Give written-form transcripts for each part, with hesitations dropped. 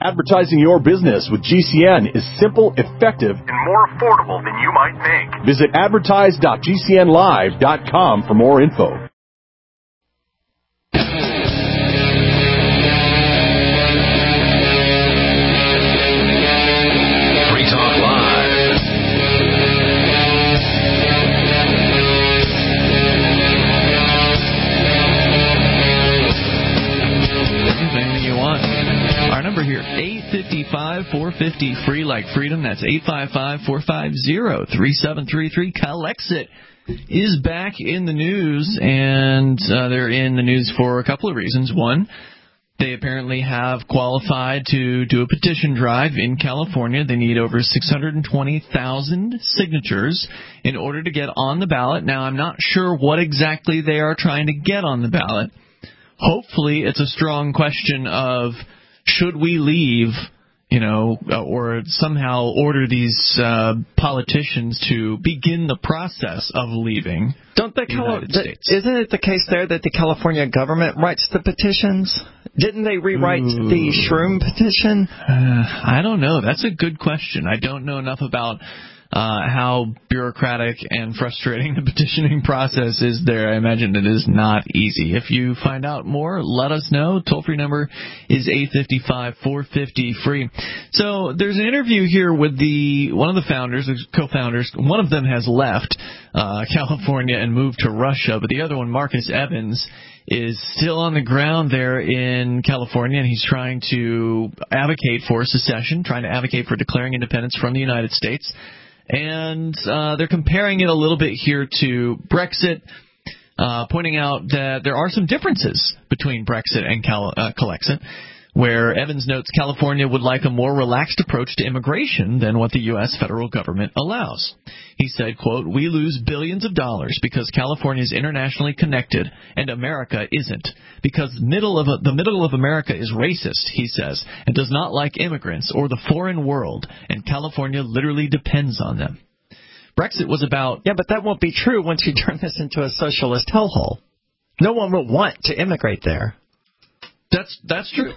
Advertising your business with GCN is simple, effective, and more affordable than you might think. Visit advertise.gcnlive.com for more info. Here, 855-450-FREE like freedom. That's 855-450-3733. Calexit is back in the news, and they're in the news for a couple of reasons. One, they apparently have qualified to do a petition drive in California. They need over 620,000 signatures in order to get on the ballot. Now, I'm not sure what exactly they are trying to get on the ballot. Hopefully, it's a strong question of should we leave, or somehow order these politicians to begin the process of leaving the United States? Isn't it the case there that the California government writes the petitions? Didn't they rewrite the Shroom petition? I don't know. That's a good question. I don't know enough about how bureaucratic and frustrating the petitioning process is there. I imagine it is not easy. If you find out more, let us know. Toll-free number is 855-450-FREE. So there's an interview here with one of the founders, co-founders. One of them has left California and moved to Russia, but the other one, Marcus Evans, is still on the ground there in California, and he's trying to advocate for secession, trying to advocate for declaring independence from the United States. And they're comparing it a little bit here to Brexit, pointing out that there are some differences between Brexit and Calexit, where Evans notes California would like a more relaxed approach to immigration than what the U.S. federal government allows. He said, quote, "We lose billions of dollars because California is internationally connected and America isn't. Because the middle of America is racist," he says, "and does not like immigrants or the foreign world, and California literally depends on them." Brexit was about... Yeah, but that won't be true once you turn this into a socialist hellhole. No one will want to immigrate there. That's true.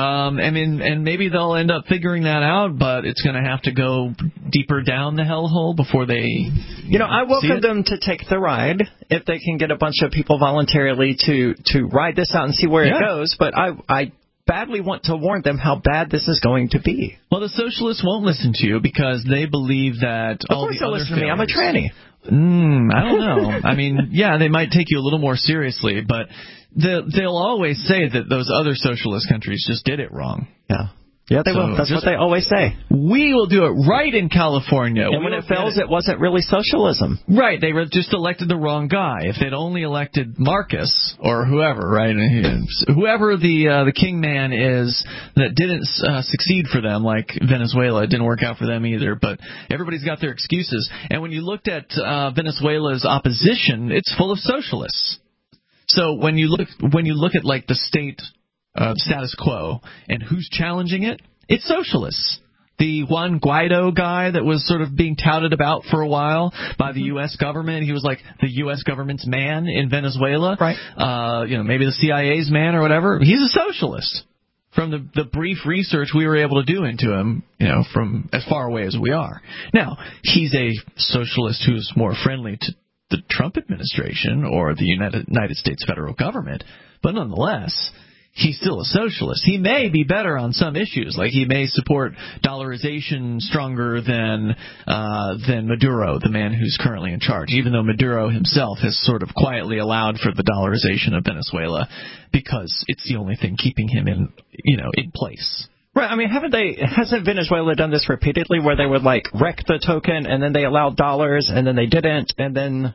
And maybe they'll end up figuring that out, but it's going to have to go deeper down the hellhole before they. I welcome them to take the ride if they can get a bunch of people voluntarily to ride this out and see where it goes. But I badly want to warn them how bad this is going to be. Well, the socialists won't listen to you because they believe that all the other listen to me. I'm a tranny. I don't know. I mean, yeah, they might take you a little more seriously, but they'll always say that those other socialist countries just did it wrong. Yeah, they will. That's what they always say. We will do it right in California. And when it fails, it wasn't really socialism. Right. They just elected the wrong guy. If they'd only elected Marcus or whoever, right, whoever the king man is that didn't succeed for them, like Venezuela, it didn't work out for them either. But everybody's got their excuses. And when you looked at Venezuela's opposition, it's full of socialists. So when you look at like the state status quo and who's challenging it, it's socialists. The Juan Guaido guy that was sort of being touted about for a while by the U.S. government, he was like the U.S. government's man in Venezuela. Right. Maybe the CIA's man or whatever. He's a socialist. From the brief research we were able to do into him, from as far away as we are. Now, he's a socialist who's more friendly to the Trump administration or the United States federal government, but nonetheless, he's still a socialist. He may be better on some issues, like he may support dollarization stronger than Maduro, the man who's currently in charge, even though Maduro himself has sort of quietly allowed for the dollarization of Venezuela because it's the only thing keeping him in place. Right. I mean, hasn't Venezuela done this repeatedly where they would wreck the token and then they allowed dollars and then they didn't and then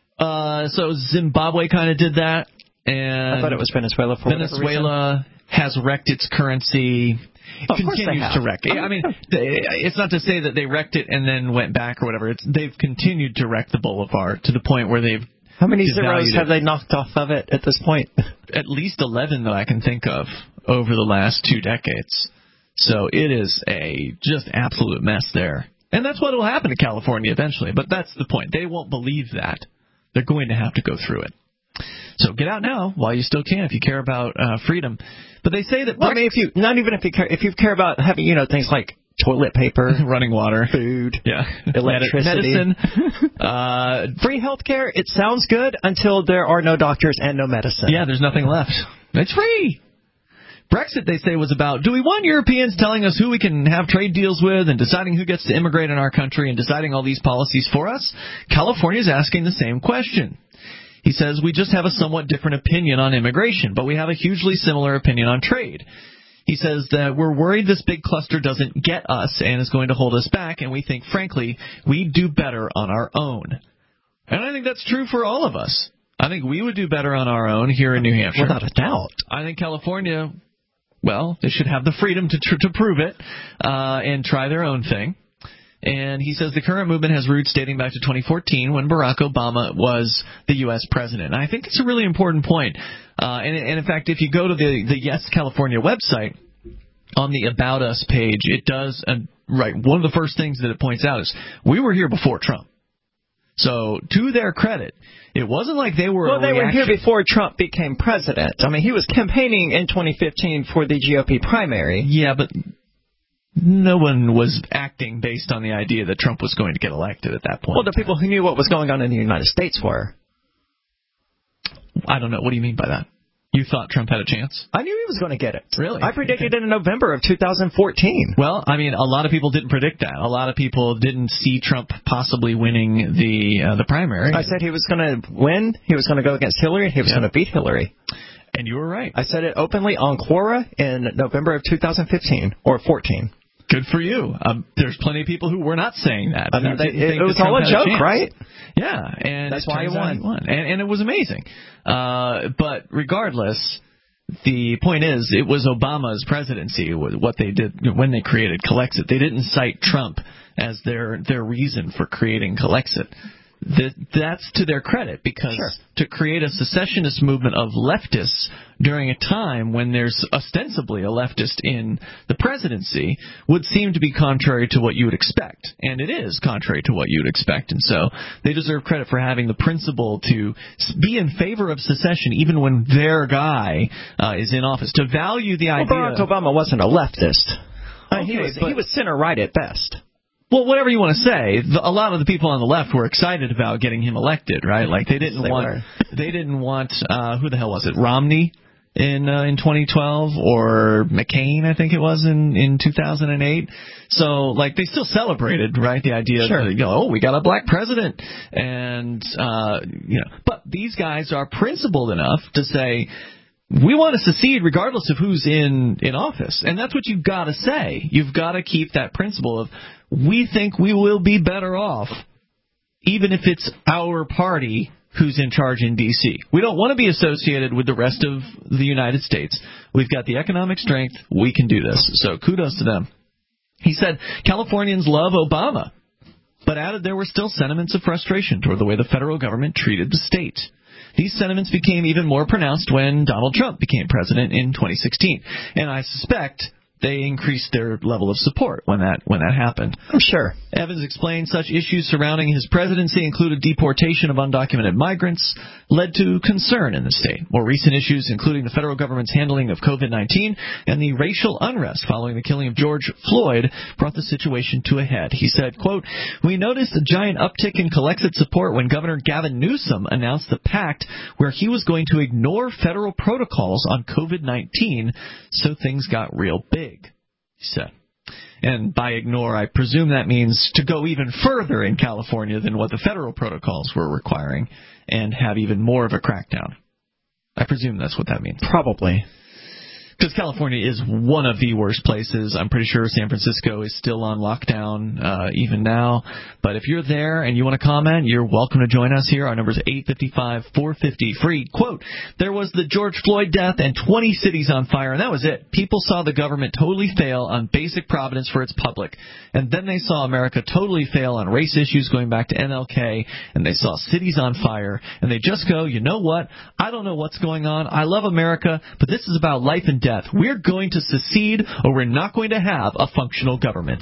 so Zimbabwe kind of did that. And I thought it was Venezuela for Venezuela has wrecked its currency. Continues to wreck it. I mean, it's not to say that they wrecked it and then went back or whatever. They've continued to wreck the bolivar to the point where they've. How many zeros have they knocked off of it at this point? At least 11 that I can think of over the last 2 decades. So it is a just absolute mess there. And that's what will happen to California eventually. But that's the point. They won't believe that. They're going to have to go through it. So get out now while you still can if you care about freedom. But they say that... Well, I mean, if you care about having, things like toilet paper, running water, food, electricity, medicine, free healthcare, it sounds good until there are no doctors and no medicine. Yeah, there's nothing left. It's free. Brexit, they say, was about, do we want Europeans telling us who we can have trade deals with and deciding who gets to immigrate in our country and deciding all these policies for us? California's asking the same question. He says, we just have a somewhat different opinion on immigration, but we have a hugely similar opinion on trade. He says that we're worried this big cluster doesn't get us and is going to hold us back, and we think, frankly, we'd do better on our own. And I think that's true for all of us. I think we would do better on our own here in New Hampshire. Without a doubt. I think California, well, they should have the freedom to prove it and try their own thing. And he says the current movement has roots dating back to 2014 when Barack Obama was the U.S. president. And I think it's a really important point. And in fact, if you go to the Yes California website, on the About Us page, it does, one of the first things that it points out is we were here before Trump. So to their credit, it wasn't like they were they were here before Trump became president. I mean, he was campaigning in 2015 for the GOP primary. Yeah, but no one was acting based on the idea that Trump was going to get elected at that point. Well, the people who knew what was going on in the United States were. I don't know. What do you mean by that? You thought Trump had a chance? I knew he was going to get it. Really? I predicted it in November of 2014. Well, I mean, a lot of people didn't predict that. A lot of people didn't see Trump possibly winning the primary. I said he was going to win. He was going to go against Hillary. He was going to beat Hillary. And you were right. I said it openly on Quora in November of 2015 or 14. Good for you. There's plenty of people who were not saying that. I mean, it was all a joke, right? Yeah, and that's why he won. And it was amazing. But regardless, the point is, it was Obama's presidency, what they did when they created Collexit. They didn't cite Trump as their reason for creating Collexit. That's to their credit, because to create a secessionist movement of leftists during a time when there's ostensibly a leftist in the presidency would seem to be contrary to what you would expect. And it is contrary to what you would expect. And so they deserve credit for having the principle to be in favor of secession even when their guy is in office, to value the idea. Barack Obama wasn't a leftist. He was center-right at best. Well, whatever you want to say, a lot of the people on the left were excited about getting him elected, right? Like they didn't want who the hell was it? Romney in 2012 or McCain, I think it was in 2008. So like they still celebrated, right? The idea that we got a black president, and but these guys are principled enough to say, we want to secede regardless of who's in office. And that's what you've got to say. You've got to keep that principle of, we think we will be better off even if it's our party who's in charge in D.C. We don't want to be associated with the rest of the United States. We've got the economic strength. We can do this. So kudos to them. He said Californians love Obama, but added there were still sentiments of frustration toward the way the federal government treated the state. These sentiments became even more pronounced when Donald Trump became president in 2016. And I suspect they increased their level of support when that happened. I'm sure. Evans explained such issues surrounding his presidency included deportation of undocumented migrants, led to concern in the state. More recent issues, including the federal government's handling of COVID-19 and the racial unrest following the killing of George Floyd, brought the situation to a head. He said, quote, "We noticed a giant uptick in Collexit support when Governor Gavin Newsom announced the pact where he was going to ignore federal protocols on COVID-19, so things got real big," he said. And by ignore, I presume that means to go even further in California than what the federal protocols were requiring and have even more of a crackdown. I presume that's what that means. Probably. Because California is one of the worst places. I'm pretty sure San Francisco is still on lockdown even now. But if you're there and you want to comment, you're welcome to join us here. Our number is 855-450-FREE. Quote, "There was the George Floyd death and 20 cities on fire, and that was it. People saw the government totally fail on basic providence for its public. And then they saw America totally fail on race issues going back to MLK, and they saw cities on fire. And they just go, you know what? I don't know what's going on. I love America, but this is about life and death. We're going to secede, or we're not going to have a functional government."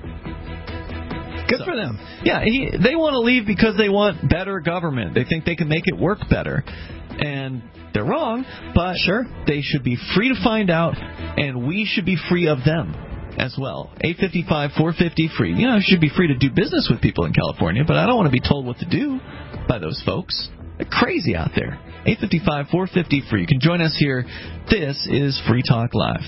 Good for them. Yeah, they want to leave because they want better government. They think they can make it work better. And they're wrong, but sure, they should be free to find out, and we should be free of them as well. 855-450-FREE. You know, I should be free to do business with people in California, but I don't want to be told what to do by those folks. They're crazy out there. 855-450-FREE. You can join us here. This is Free Talk Live.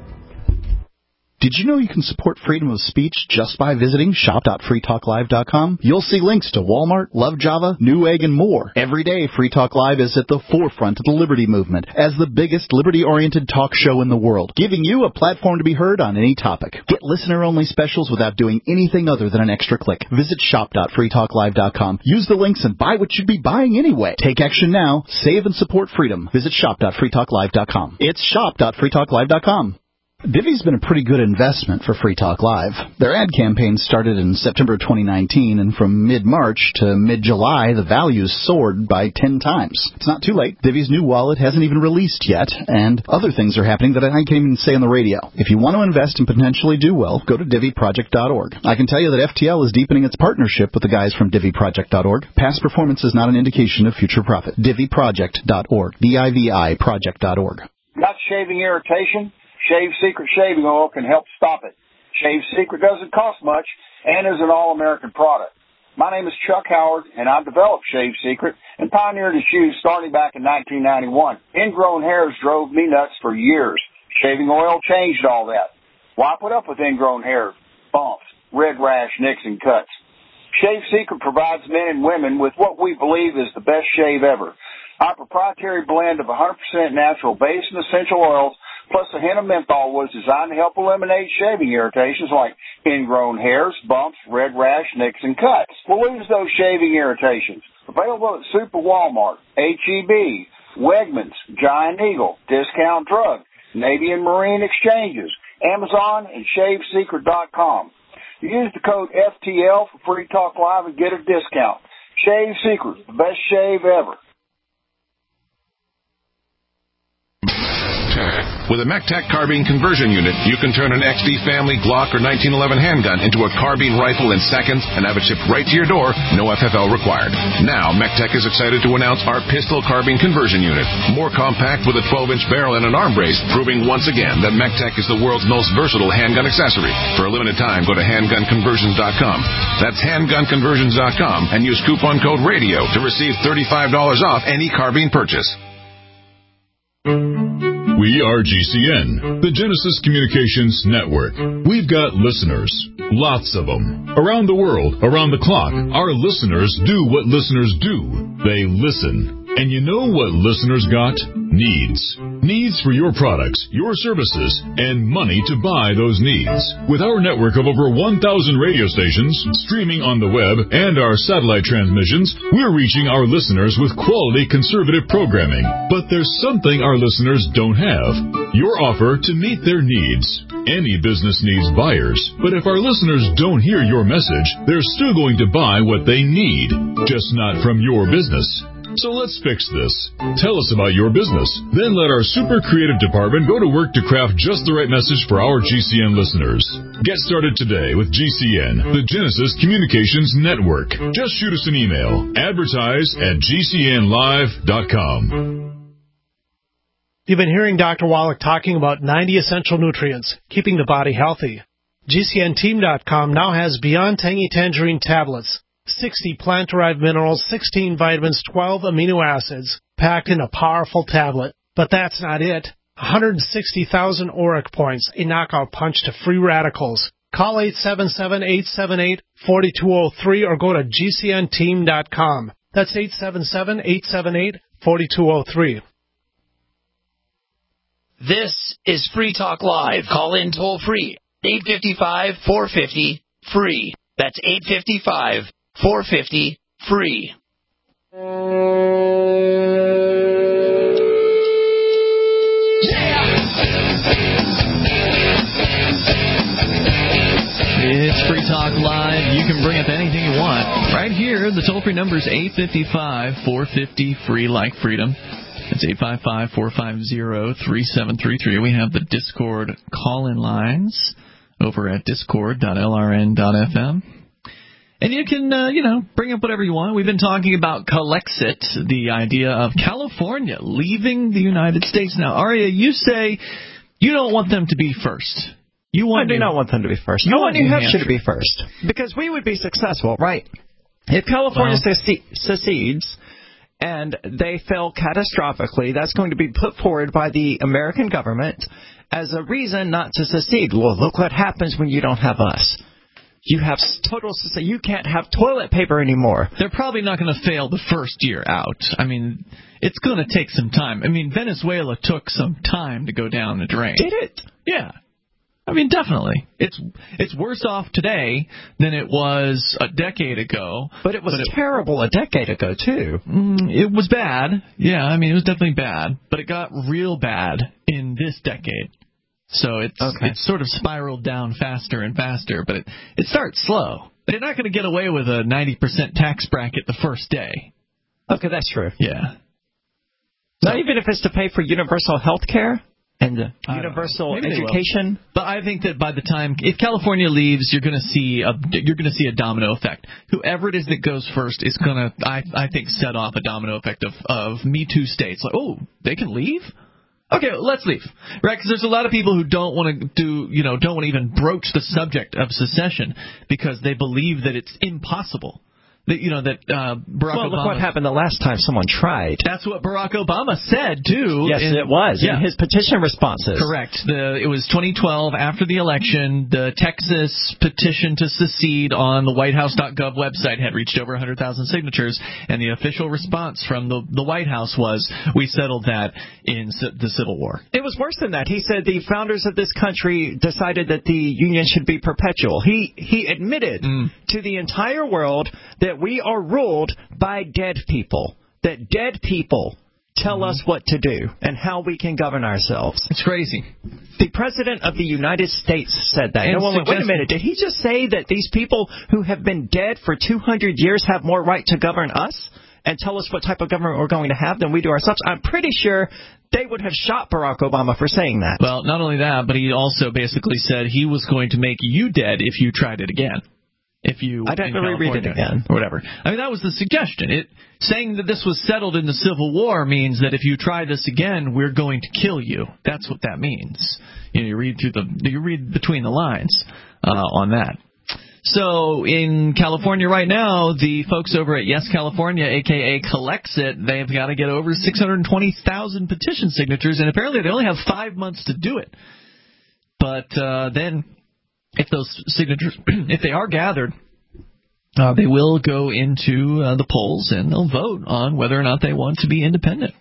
Did you know you can support freedom of speech just by visiting shop.freetalklive.com? You'll see links to Walmart, Love Java, Newegg, and more. Every day, Free Talk Live is at the forefront of the liberty movement as the biggest liberty-oriented talk show in the world, giving you a platform to be heard on any topic. Get listener-only specials without doing anything other than an extra click. Visit shop.freetalklive.com. Use the links and buy what you'd be buying anyway. Take action now. Save and support freedom. Visit shop.freetalklive.com. It's shop.freetalklive.com. Divvy's been a pretty good investment for Free Talk Live. Their ad campaign started in September 2019, and from mid-March to mid-July, the values soared by 10 times. It's not too late. Divvy's new wallet hasn't even released yet, and other things are happening that I can't even say on the radio. If you want to invest and potentially do well, go to DivvyProject.org. I can tell you that FTL is deepening its partnership with the guys from DivvyProject.org. Past performance is not an indication of future profit. DivvyProject.org. DIVI Project.org. Got shaving irritation? Shave Secret shaving oil can help stop it. Shave Secret doesn't cost much and is an all-American product. My name is Chuck Howard, and I developed Shave Secret and pioneered its use starting back in 1991. Ingrown hairs drove me nuts for years. Shaving oil changed all that. Why put up with ingrown hair, bumps, red rash, nicks, and cuts? Shave Secret provides men and women with what we believe is the best shave ever. Our proprietary blend of 100% natural base and essential oils plus a hint of menthol was designed to help eliminate shaving irritations like ingrown hairs, bumps, red rash, nicks, and cuts. We'll lose those shaving irritations. Available at Super Walmart, H-E-B, Wegmans, Giant Eagle, Discount Drug, Navy and Marine Exchanges, Amazon, and ShaveSecret.com. Use the code FTL for Free Talk Live and get a discount. Shave Secret, the best shave ever. With a MECTEC carbine conversion unit, you can turn an XD family Glock or 1911 handgun into a carbine rifle in seconds and have it shipped right to your door, no FFL required. Now, MECTEC is excited to announce our pistol carbine conversion unit. More compact with a 12-inch barrel and an arm brace, proving once again that MECTEC is the world's most versatile handgun accessory. For a limited time, go to handgunconversions.com. That's handgunconversions.com and use coupon code RADIO to receive $35 off any carbine purchase. We are GCN, the Genesis Communications Network. We've got listeners, lots of them. Around the world, around the clock, our listeners do what listeners do. They listen. And you know what listeners got? Needs. Needs for your products, your services, and money to buy those needs. With our network of over 1,000 radio stations, streaming on the web, and our satellite transmissions, we're reaching our listeners with quality conservative programming. But there's something our listeners don't have. Your offer to meet their needs. Any business needs buyers. But if our listeners don't hear your message, they're still going to buy what they need, just not from your business. So let's fix this. Tell us about your business. Then let our super creative department go to work to craft just the right message for our GCN listeners. Get started today with GCN, the Genesis Communications Network. Just shoot us an email. Advertise@GCNlive.com. You've been hearing Dr. Wallach talking about 90 essential nutrients, keeping the body healthy. GCNteam.com now has Beyond Tangy Tangerine tablets. 60 plant-derived minerals, 16 vitamins, 12 amino acids, packed in a powerful tablet. But that's not it. 160,000 auric points, a knockout punch to free radicals. Call 877-878-4203 or go to GCNteam.com. That's 877-878-4203. This is Free Talk Live. Call in toll free. 855-450-FREE. That's 855-450-FREE. It's Free Talk Live. You can bring up anything you want. Right here, the toll-free number is 855-450-FREE, like freedom. It's 855-450-3733. We have the Discord call-in lines over at discord.lrn.fm. And you can, bring up whatever you want. We've been talking about Calexit, the idea of California leaving the United States. Now, Arya, you say you don't want them to be first. I do not want them to be first. I want New Hampshire to be first. Because we would be successful, right? If California secedes and they fail catastrophically, that's going to be put forward by the American government as a reason not to secede. Well, look what happens when you don't have us. You have total secession. You can't have toilet paper anymore. They're probably not going to fail the first year out. I mean, it's going to take some time. I mean, Venezuela took some time to go down the drain. Did it? Yeah. I mean, definitely. It's worse off today than it was a decade ago. But it was terrible a decade ago, too. It was bad. Yeah, I mean, it was definitely bad. But it got real bad in this decade. So it's sort of spiraled down faster and faster, but it starts slow. They're not going to get away with a 90% tax bracket the first day. Okay, that's true. Yeah. Not even if it's to pay for universal health care and universal education. But I think that by the time, if California leaves, you're going to see a domino effect. Whoever it is that goes first is going to, I think, set off a domino effect of Me Too states. Like, oh, they can leave? Okay, let's leave, right? Because there's a lot of people who don't want to don't want to even broach the subject of secession because they believe that it's impossible. That Barack Obama. Look what happened the last time someone tried. That's what Barack Obama said too. Yes, it was in his petition responses. Correct. It was 2012 after the election. The Texas petition to secede on the WhiteHouse.gov website had reached over 100,000 signatures, and the official response from the White House was, "We settled that in the Civil War." It was worse than that. He said the founders of this country decided that the Union should be perpetual. He admitted to the entire world that we are ruled by dead people, that dead people tell us what to do and how we can govern ourselves. It's crazy. The President of the United States said that. No one went, wait a minute, did he just say that these people who have been dead for 200 years have more right to govern us and tell us what type of government we're going to have than we do ourselves? I'm pretty sure they would have shot Barack Obama for saying that. Well, not only that, but he also basically said he was going to make you dead if you tried it again. I'd have to reread it again. Or whatever. I mean, that was the suggestion. Saying that this was settled in the Civil War means that if you try this again, we're going to kill you. That's what that means. You read between the lines on that. So in California right now, the folks over at Yes California, a.k.a. Calexit, they've got to get over 620,000 petition signatures, and apparently they only have 5 months to do it. But then, if those signatures, if they are gathered, they will go into the polls and they'll vote on whether or not they want to be independent.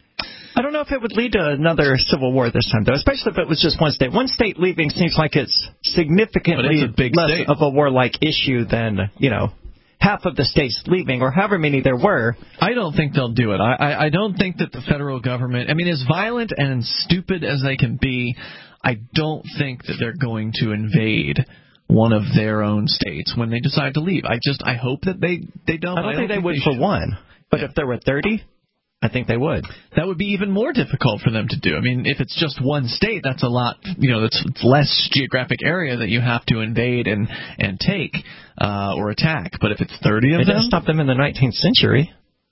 I don't know if it would lead to another civil war this time, though, especially if it was just one state. One state leaving seems like it's significantly less of a war-like issue than, half of the states leaving, or however many there were. I don't think they'll do it. I don't think that the federal government, as violent and stupid as they can be, I don't think that they're going to invade one of their own states when they decide to leave. I hope that they don't. I don't think they would for one. But if there were 30, I think they would. That would be even more difficult for them to do. If it's just one state, that's a lot, it's less geographic area that you have to invade and take or attack. But if it's 30 of them... It didn't stop them in the 19th century.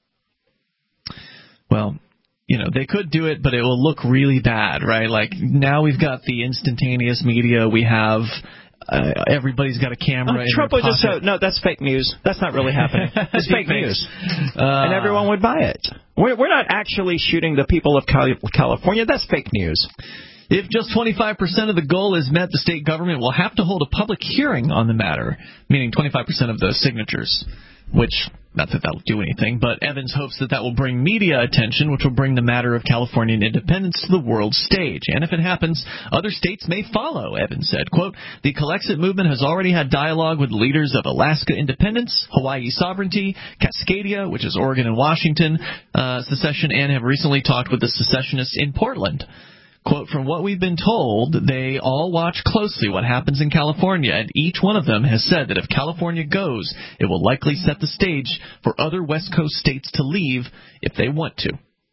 Well, they could do it, but it will look really bad, right? Like, now we've got the instantaneous media. We have... everybody's got a camera in Trump their would just say, no, that's fake news. That's not really happening. It's fake news. And everyone would buy it. We're not actually shooting the people of California. That's fake news. If just 25% of the goal is met, the state government will have to hold a public hearing on the matter, meaning 25% of the signatures, which, not that that'll do anything, but Evans hopes that will bring media attention, which will bring the matter of Californian independence to the world stage. And if it happens, other states may follow, Evans said. Quote, the Calexit movement has already had dialogue with leaders of Alaska independence, Hawaii sovereignty, Cascadia, which is Oregon and Washington, secession, and have recently talked with the secessionists in Portland. Quote, from what we've been told, they all watch closely what happens in California, and each one of them has said that if California goes, it will likely set the stage for other West Coast states to leave if they want to.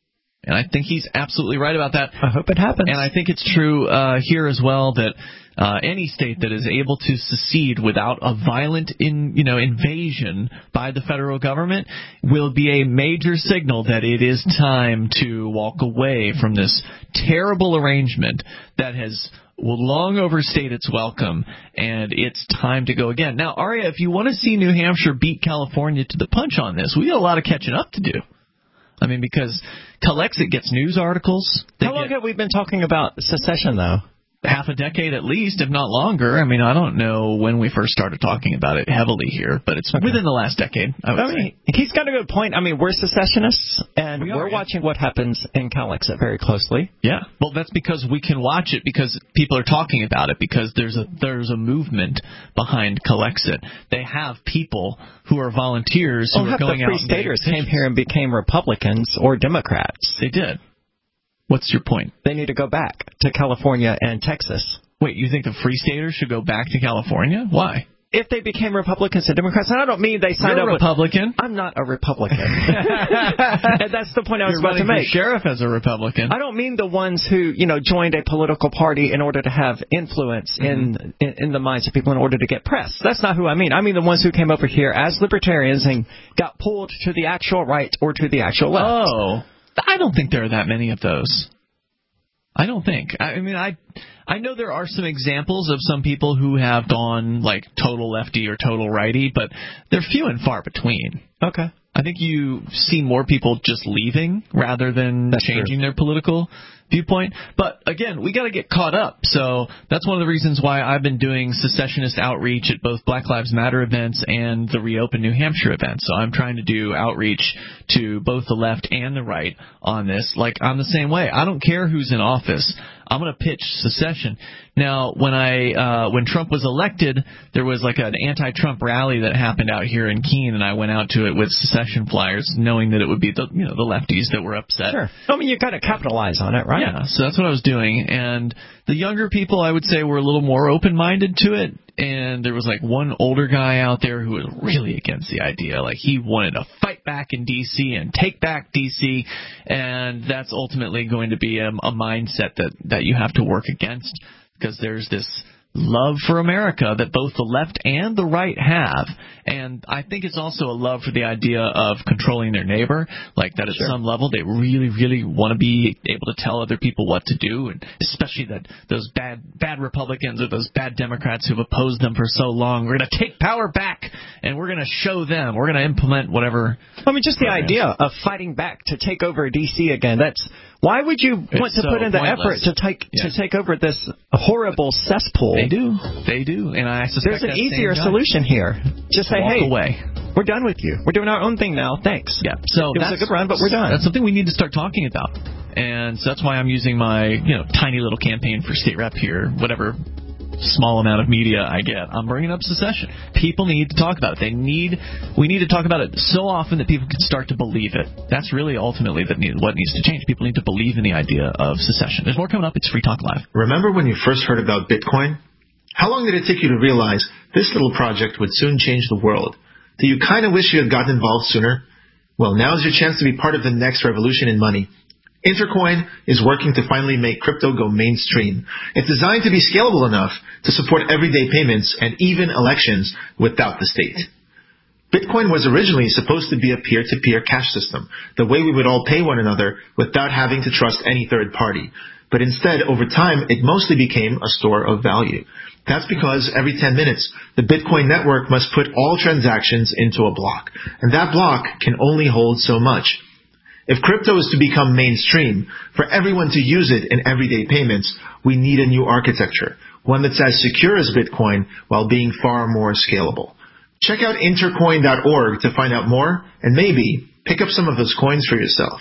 And I think he's absolutely right about that. I hope it happens. And I think it's true here as well that any state that is able to secede without a violent invasion by the federal government will be a major signal that it is time to walk away from this terrible arrangement that has long overstayed its welcome, and it's time to go again. Now, Aria, if you want to see New Hampshire beat California to the punch on this, we got a lot of catching up to do. I mean, because Calexit gets news articles. How long have we been talking about secession, though? Half a decade at least, if not longer. I mean, I don't know when we first started talking about it heavily here, but it's within the last decade, I would say. He's got a good point. I mean, we're secessionists, and we're watching what happens in Calexit very closely. Yeah. Well, that's because we can watch it because people are talking about it, because there's a movement behind Calexit. They have people who are volunteers who are going out. Free Staters came here and became Republicans or Democrats. They did. What's your point? They need to go back to California and Texas. Wait, you think the Free Staters should go back to California? Why? If they became Republicans and Democrats, and I don't mean they signed up. You're a Republican. I'm not a Republican. And that's the point I was about to make. You're running for sheriff as a Republican. I don't mean the ones who, joined a political party in order to have influence in the minds of people in order to get press. That's not who I mean. I mean the ones who came over here as libertarians and got pulled to the actual right or to the actual left. Oh. I don't think there are that many of those. I don't think. I mean, I know there are some examples of some people who have gone like total lefty or total righty, but they're few and far between. Okay. I think you see more people just leaving rather than changing their political viewpoint. But again, we got to get caught up. So that's one of the reasons why I've been doing secessionist outreach at both Black Lives Matter events and the Reopen New Hampshire events. So I'm trying to do outreach to both the left and the right on this. Like, I'm the same way. I don't care who's in office. I'm going to pitch secession. Now, when Trump was elected, there was like an anti-Trump rally that happened out here in Keene, and I went out to it with secession flyers, knowing that it would be the lefties that were upset. Sure. I mean, you got to capitalize on it, right? Yeah. So that's what I was doing, and the younger people, I would say, were a little more open-minded to it. And there was like one older guy out there who was really against the idea. Like, he wanted to fight back in D.C. and take back D.C. And that's ultimately going to be a mindset that you have to work against, because there's this love for America that both the left and the right have. And I think it's also a love for the idea of controlling their neighbor, like that at some level they really, really want to be able to tell other people what to do, and especially that those bad Republicans or those bad Democrats who've opposed them for so long, we're going to take power back and we're going to show them, we're going to implement whatever. I mean, just the idea of fighting back to take over D.C. again, why would you want to put in the effort to take over this horrible cesspool? They do, and I suspect there's an easier solution here. Just say, hey, away. We're done with you. We're doing our own thing now. Thanks. Yeah. So it was a good run, but we're done. That's something we need to start talking about, and so that's why I'm using my tiny little campaign for state rep here, whatever small amount of media I get. I'm bringing up secession. People need to talk about it. We need to talk about it so often that people can start to believe it. That's really ultimately what needs to change. People need to believe in the idea of secession. There's more coming up. It's Free Talk Live. Remember when you first heard about Bitcoin? How long did it take you to realize this little project would soon change the world? Do you kind of wish you had gotten involved sooner? Well, now's your chance to be part of the next revolution in money. Intercoin is working to finally make crypto go mainstream. It's designed to be scalable enough to support everyday payments and even elections without the state. Bitcoin was originally supposed to be a peer-to-peer cash system, the way we would all pay one another without having to trust any third party. But instead, over time, it mostly became a store of value. That's because every 10 minutes, the Bitcoin network must put all transactions into a block, and that block can only hold so much. If crypto is to become mainstream, for everyone to use it in everyday payments, we need a new architecture, one that's as secure as Bitcoin while being far more scalable. Check out intercoin.org to find out more and maybe pick up some of those coins for yourself.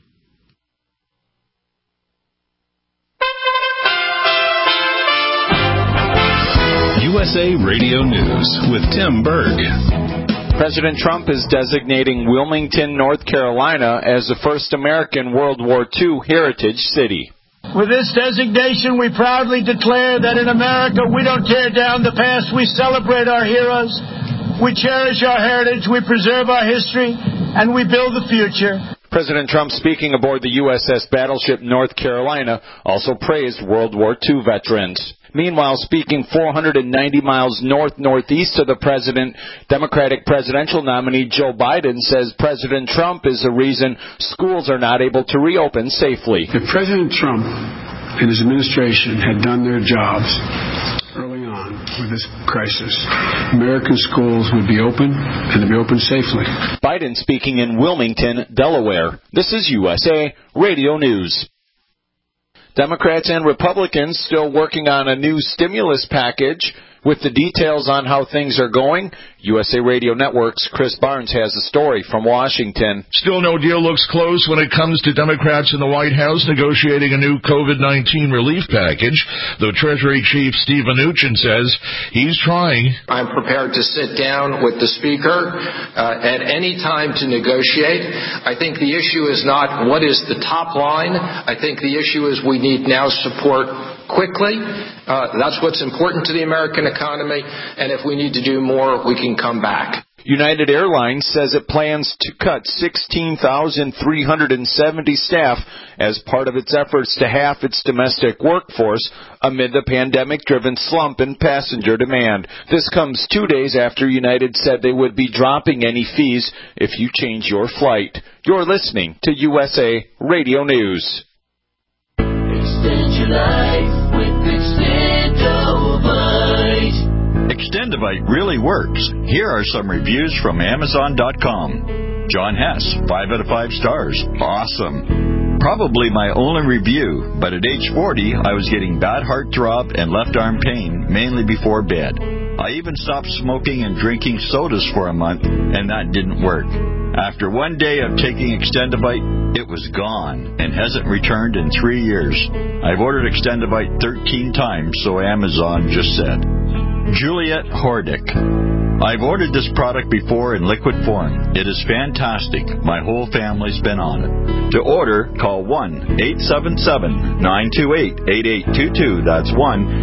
USA Radio News with Tim Berg. President Trump is designating Wilmington, North Carolina as the first American World War II heritage city. With this designation, we proudly declare that in America we don't tear down the past, we celebrate our heroes, we cherish our heritage, we preserve our history, and we build the future. President Trump, speaking aboard the USS Battleship North Carolina, also praised World War II veterans. Meanwhile, speaking 490 miles northeast of the president, Democratic presidential nominee Joe Biden says President Trump is the reason schools are not able to reopen safely. If President Trump and his administration had done their jobs early on with this crisis, American schools would be open, and they'd be open safely. Biden speaking in Wilmington, Delaware. This is USA Radio News. Democrats and Republicans still working on a new stimulus package. With the details on how things are going, USA Radio Network's Chris Barnes has a story from Washington. Still no deal looks close when it comes to Democrats in the White House negotiating a new COVID-19 relief package, though Treasury Chief Steve Mnuchin says he's trying. I'm prepared to sit down with the Speaker at any time to negotiate. I think the issue is not what is the top line. I think the issue is we need now support quickly. That's what's important to the American economy, and if we need to do more, we can come back. United Airlines says it plans to cut 16,370 staff as part of its efforts to halve its domestic workforce amid the pandemic-driven slump in passenger demand. This comes 2 days after United said they would be dropping any fees if you change your flight. You're listening to USA Radio News. Extend your life with Extendovite. Extendovite really works. Here are some reviews from Amazon.com. John Hess, 5 out of 5 stars. Awesome. Probably my only review, but at age 40, I was getting bad heart throb and left arm pain, mainly before bed. I even stopped smoking and drinking sodas for a month, and that didn't work. After 1 day of taking Extendovite, it was gone and hasn't returned in 3 years. I've ordered Extendovite 13 times, so Amazon just said. Juliet Hordick. I've ordered this product before in liquid form. It is fantastic. My whole family's been on it. To order, call 1-877-928-8822. That's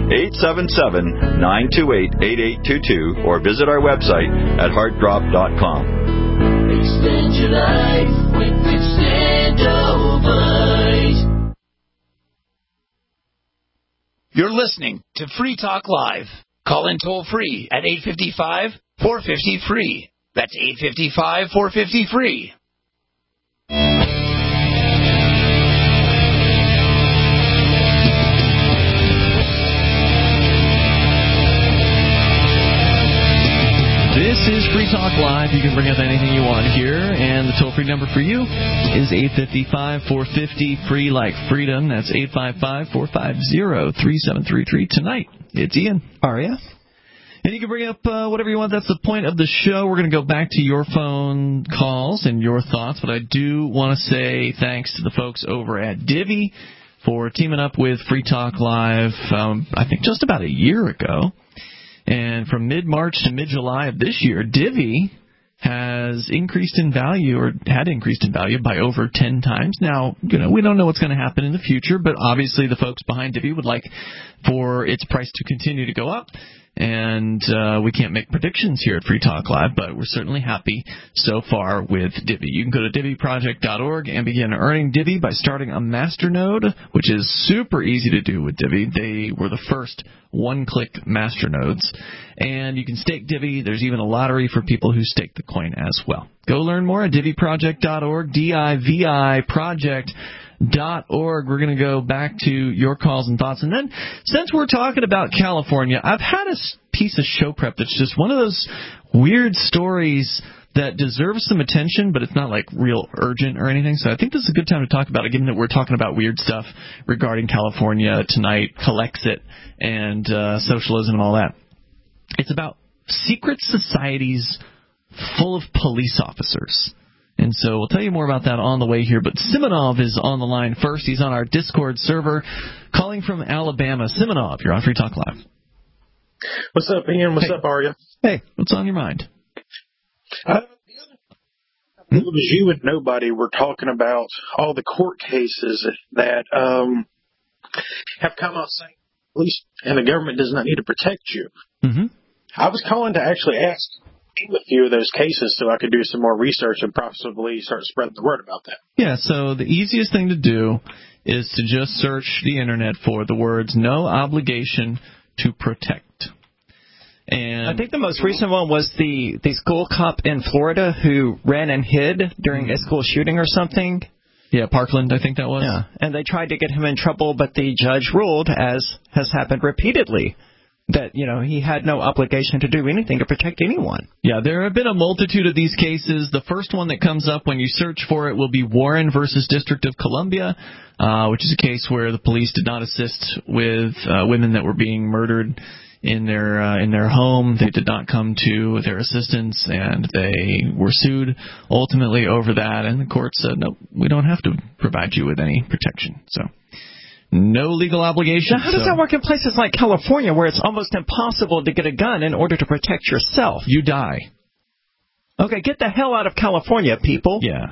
1-877-928-8822. Or visit our website at heartdrop.com. Extend your life with Extendovite. You're listening to Free Talk Live. Call in toll free at 855-450-FREE. That's 855-450-FREE. This is Free Talk Live. You can bring up anything you want here, and the toll-free number for you is 855-450-FREE like freedom. That's 855-450-3733. Tonight, it's Ian. Aria. And you can bring up whatever you want. That's the point of the show. We're going to go back to your phone calls and your thoughts, but I do want to say thanks to the folks over at Divvy for teaming up with Free Talk Live, I think just about a year ago. And from mid-March to mid-July of this year, Divvy has increased in value, or had increased in value, by over 10 times. Now, we don't know what's going to happen in the future, but obviously the folks behind Divvy would like for its price to continue to go up. And we can't make predictions here at Free Talk Live, but we're certainly happy so far with Divvy. You can go to DivvyProject.org and begin earning Divvy by starting a masternode, which is super easy to do with Divvy. They were the first one-click masternodes. And you can stake Divvy. There's even a lottery for people who stake the coin as well. Go learn more at DivvyProject.org, D-I-V-I Project.org. We're going to go back to your calls and thoughts. And then, since we're talking about California, I've had a piece of show prep that's just one of those weird stories that deserves some attention, but it's not like real urgent or anything. So I think this is a good time to talk about it, given that we're talking about weird stuff regarding California tonight, Calexit, and socialism and all that. It's about secret societies full of police officers. And so we'll tell you more about that on the way here. But Simonov is on the line first. He's on our Discord server, calling from Alabama. Simonov, you're on Free Talk Live. What's up, Ian? What's up, Arya? Hey, what's on your mind? As you and nobody were talking about all the court cases that have come out saying police and the government does not need to protect you. Mm-hmm. I was calling to actually ask name a few of those cases so I could do some more research and possibly start spreading the word about that. Yeah, so the easiest thing to do is to just search the internet for the words "no obligation to protect." And I think the most recent one was the school cop in Florida who ran and hid during a school shooting or something. Yeah, Parkland, I think that was. Yeah, and they tried to get him in trouble, but the judge ruled, as has happened repeatedly, that, he had no obligation to do anything to protect anyone. Yeah, there have been a multitude of these cases. The first one that comes up when you search for it will be Warren versus District of Columbia, which is a case where the police did not assist with women that were being murdered in their home. They did not come to their assistance, and they were sued ultimately over that, and the court said, no, we don't have to provide you with any protection. So no legal obligation. Now, how does that work in places like California where it's almost impossible to get a gun in order to protect yourself? You die. Okay, get the hell out of California, people. Yeah.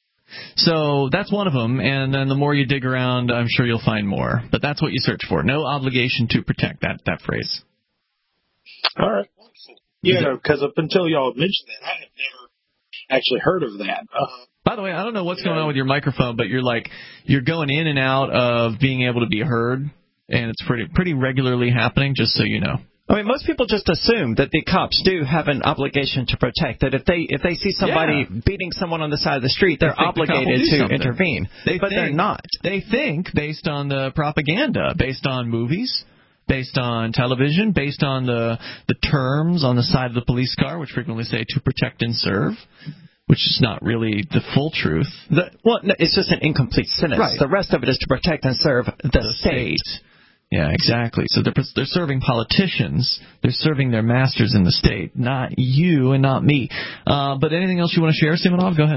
So that's one of them, and then the more you dig around, I'm sure you'll find more. But that's what you search for. No obligation to protect, that phrase. All right. Yeah, because up until y'all mentioned that, I had never actually heard of that. By the way, I don't know what's going on with your microphone, but you're going in and out of being able to be heard, and it's pretty regularly happening, just so you know. I mean, most people just assume that the cops do have an obligation to protect, that if they see somebody beating someone on the side of the street, they're obligated to intervene. But they're not. They think, based on the propaganda, based on movies, based on television, based on the terms on the side of the police car, which frequently say to protect and serve, which is not really the full truth. No, it's just an incomplete sentence. Right. The rest of it is to protect and serve the state. Yeah, exactly. So they're serving politicians. They're serving their masters in the state, not you and not me. But anything else you want to share, Simonov? Go ahead.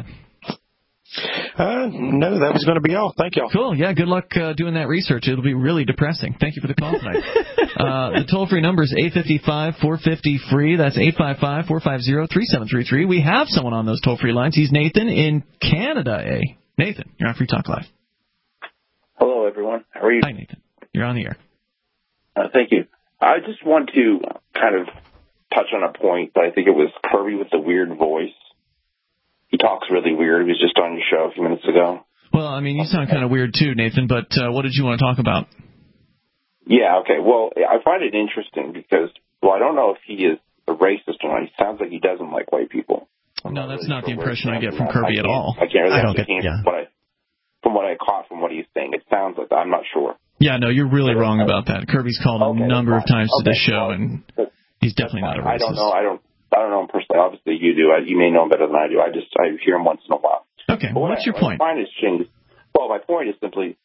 No, that was going to be all. Thank y'all. Cool. Yeah, good luck doing that research. It'll be really depressing. Thank you for the call tonight. The toll-free number is 855-450-FREE. That's 855-450-3733. We have someone on those toll-free lines. He's Nathan in Canada, Nathan, you're on Free Talk Live. Hello, everyone. How are you? Hi, Nathan. You're on the air. Thank you. I just want to kind of touch on a point, but I think it was Kirby with the weird voice. He talks really weird. He was just on your show a few minutes ago. Well, I mean, you sound kind of weird too, Nathan, but what did you want to talk about? Yeah, okay. Well, I find it interesting because, I don't know if he is a racist or not. He sounds like he doesn't like white people. No, that's not the impression I get from Kirby at all. I can't really from what I caught from what he's saying. It sounds like I'm not sure. Yeah, no, you're really wrong about that. Kirby's called a number of times to this show, and he's definitely not a racist. I don't know him personally. Obviously, you do. You may know him better than I do. I hear him once in a while. Okay, well, what's your point? My point is simply,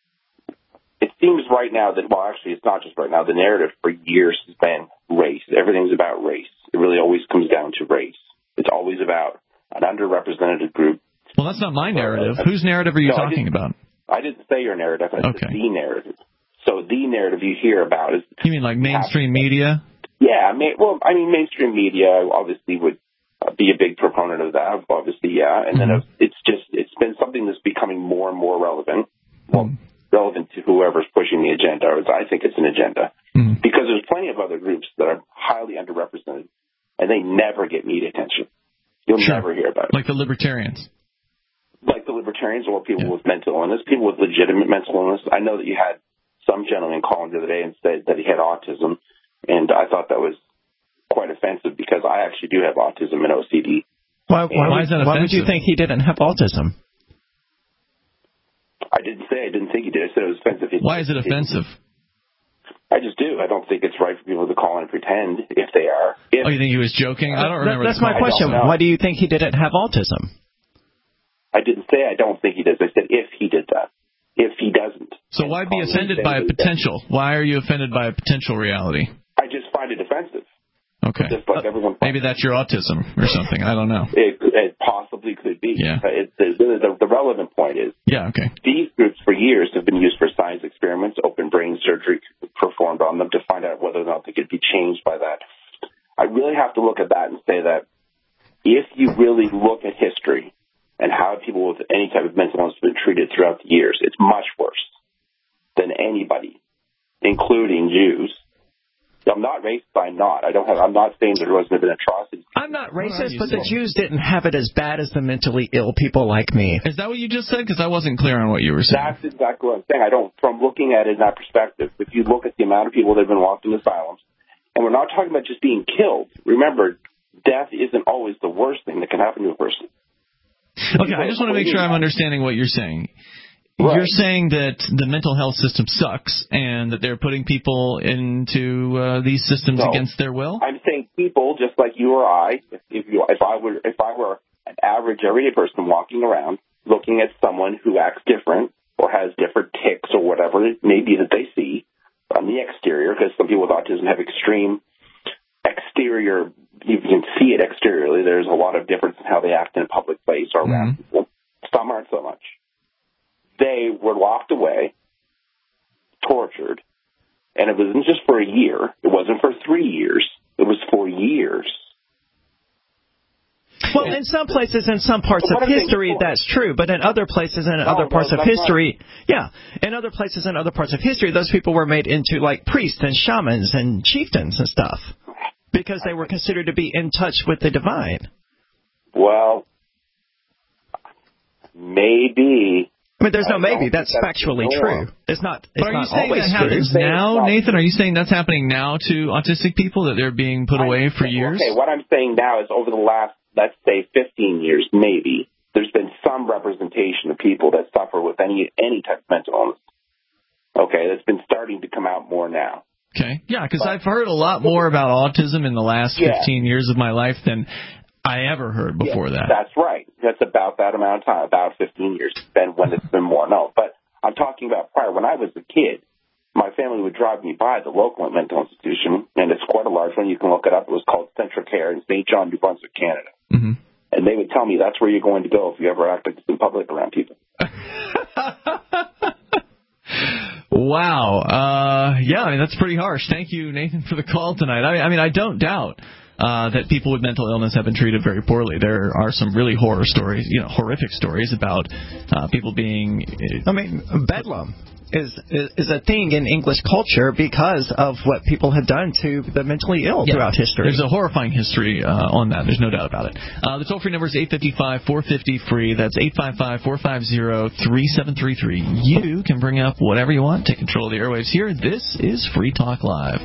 it seems right now that, actually, it's not just right now. The narrative for years has been race. Everything's about race. It really always comes down to race. It's always about an underrepresented group. Well, that's not my narrative. Whose narrative are you talking about? I didn't say your narrative. I said the narrative. So the narrative you hear about is... You mean like mainstream media? Yeah. Mainstream media obviously would be a big proponent of that. Obviously, yeah. And then it's been something that's becoming more and more relevant. Well, relevant to whoever's pushing the agenda. I think it's an agenda. Because there's plenty of other groups that are highly underrepresented, and they never get media attention. You'll never hear about it. Like the libertarians. Like the libertarians or people with mental illness, people with legitimate mental illness. I know that you had some gentleman call in the other day and said that he had autism, and I thought that was quite offensive because I actually do have autism and OCD. Why is that offensive? Why would you think he didn't have autism? I didn't think he did. I said it was offensive. Why is it offensive? I just do. I don't think it's right for people to call and pretend if they are. You think he was joking? I don't remember. That's my question. Why do you think he didn't have autism? I didn't say I don't think he does. I said if he did that. If he doesn't. So why be offended by a potential? Why are you offended by a potential reality? I just find it offensive. Okay. Just like everyone. Maybe that's your autism or something. I don't know. It possibly could be. Yeah. The relevant point is. Yeah. Okay. These groups for years have been used for science experiments, open brain surgery performed on them to find out whether or not they could be changed by that. I really have to look at that and say that if you really look at history and how people with any type of mental illness have been treated throughout the years, it's much worse than anybody, including Jews, I'm not racist. I'm not saying there wasn't been atrocities. I'm not racist, but the Jews didn't have it as bad as the mentally ill people like me. Is that what you just said? Because I wasn't clear on what you were saying. That's exactly what I'm saying. From looking at it in that perspective, if you look at the amount of people that have been locked in asylums, and we're not talking about just being killed. Remember, death isn't always the worst thing that can happen to a person. Okay, I just want to make sure I'm understanding what you're saying. Right. You're saying that the mental health system sucks and that they're putting people into these systems against their will? I'm saying people, just like you or I, if I were an average everyday person walking around looking at someone who acts different or has different tics or whatever it may be that they see on the exterior, because some people with autism have extreme exterior, you can see it exteriorly. There's a lot of difference in how they act in a public place or around people. Some aren't so much. They were locked away, tortured, and it wasn't just for a year. It wasn't for 3 years. It was for years. Well, in some places, in some parts of history, that's true. But in other places, in other parts of history, in other places, in other parts of history, those people were made into like priests and shamans and chieftains and stuff because they were considered to be in touch with the divine. Well, maybe. I mean, there's no maybe. That's factually true. It's not. It's but are you not saying always that happens true. now, Nathan? Are you saying that's happening now to autistic people, that they're being put away for years? Okay, what I'm saying now is over the last, let's say, 15 years, maybe, there's been some representation of people that suffer with any type of mental illness. Okay, that's been starting to come out more now. Okay, yeah, because I've heard a lot more about autism in the last 15 years of my life than I ever heard before that. That's right. That's about that amount of time, about 15 years. It's been when it's been more. No, but I'm talking about prior. When I was a kid, my family would drive me by the local mental institution, and it's quite a large one. You can look it up. It was called Central Care in St. John, New Brunswick, Canada. Mm-hmm. And they would tell me that's where you're going to go if you ever act like this in public around people. Wow. Yeah, I mean, that's pretty harsh. Thank you, Nathan, for the call tonight. I mean, I don't doubt that people with mental illness have been treated very poorly. There are some really horror stories, horrific stories about people being... I mean, bedlam is a thing in English culture because of what people have done to the mentally ill throughout history. There's a horrifying history on that. There's no doubt about it. The toll-free number is 855-450-FREE. That's 855-450-3733. You can bring up whatever you want. Take control of the airwaves here. This is Free Talk Live.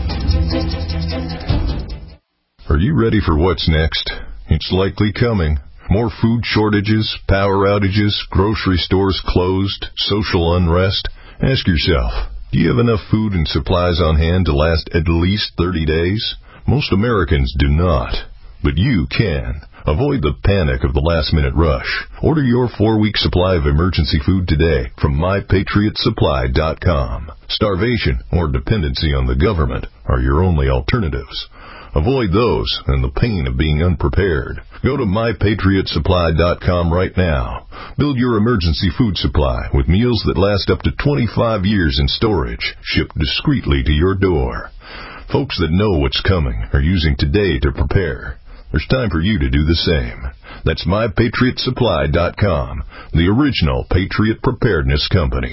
Are you ready for what's next? It's likely coming. More food shortages, power outages, grocery stores closed, social unrest. Ask yourself, do you have enough food and supplies on hand to last at least 30 days? Most Americans do not, but you can. Avoid the panic of the last-minute rush. Order your 4-week supply of emergency food today from MyPatriotSupply.com. Starvation or dependency on the government are your only alternatives. Avoid those and the pain of being unprepared. Go to MyPatriotSupply.com right now. Build your emergency food supply with meals that last up to 25 years in storage, shipped discreetly to your door. Folks that know what's coming are using today to prepare. There's time for you to do the same. That's MyPatriotSupply.com, the original Patriot Preparedness Company.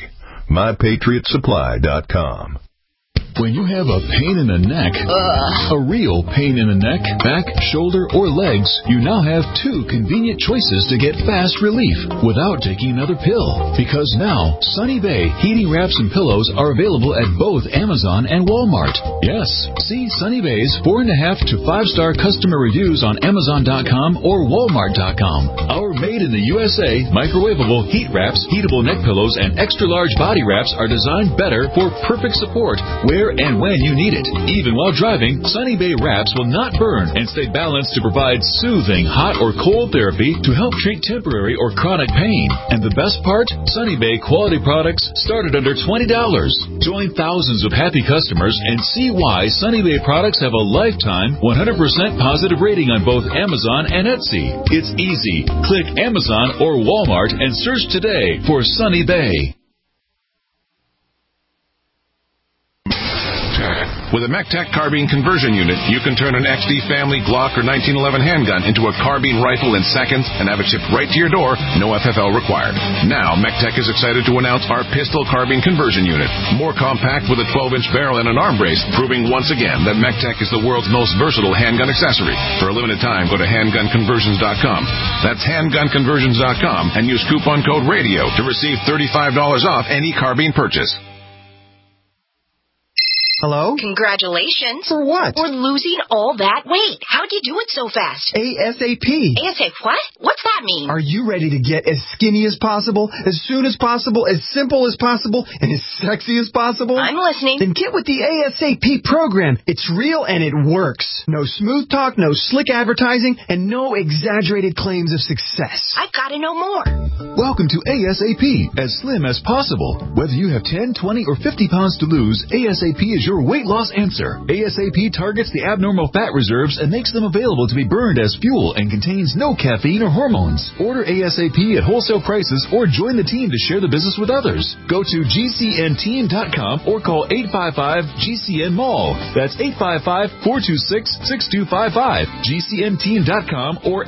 MyPatriotSupply.com. When you have a pain in the neck, a real pain in the neck, back, shoulder, or legs, you now have 2 convenient choices to get fast relief without taking another pill. Because now, Sunny Bay heating wraps and pillows are available at both Amazon and Walmart. Yes, see Sunny Bay's 4.5 to 5-star customer reviews on Amazon.com or Walmart.com. Our made in the USA microwavable heat wraps, heatable neck pillows, and extra large body wraps are designed better for perfect support where and when you need it. Even while driving, Sunny Bay wraps will not burn and stay balanced to provide soothing hot or cold therapy to help treat temporary or chronic pain. And the best part? Sunny Bay quality products start at under $20. Join thousands of happy customers and see why Sunny Bay products have a lifetime 100% positive rating on both Amazon and Etsy. It's easy. Click Amazon or Walmart and search today for Sunny Bay. With a MECTEC carbine conversion unit, you can turn an XD family Glock or 1911 handgun into a carbine rifle in seconds and have it shipped right to your door, no FFL required. Now, MECTEC is excited to announce our pistol carbine conversion unit. More compact with a 12-inch barrel and an arm brace, proving once again that MECTEC is the world's most versatile handgun accessory. For a limited time, go to handgunconversions.com. That's handgunconversions.com and use coupon code RADIO to receive $35 off any carbine purchase. Hello? Congratulations. For what? For losing all that weight. How'd you do it so fast? ASAP. ASAP what? What's that mean? Are you ready to get as skinny as possible, as soon as possible, as simple as possible, and as sexy as possible? I'm listening. Then get with the ASAP program. It's real and it works. No smooth talk, no slick advertising, and no exaggerated claims of success. I've got to know more. Welcome to ASAP, as slim as possible. Whether you have 10, 20, or 50 pounds to lose, ASAP is your weight loss answer. ASAP targets the abnormal fat reserves and makes them available to be burned as fuel and contains no caffeine or hormones. Order ASAP at wholesale prices or join the team to share the business with others. Go to GCNteam.com or call 855-GCN-MALL. That's 855-426-6255. GCNteam.com or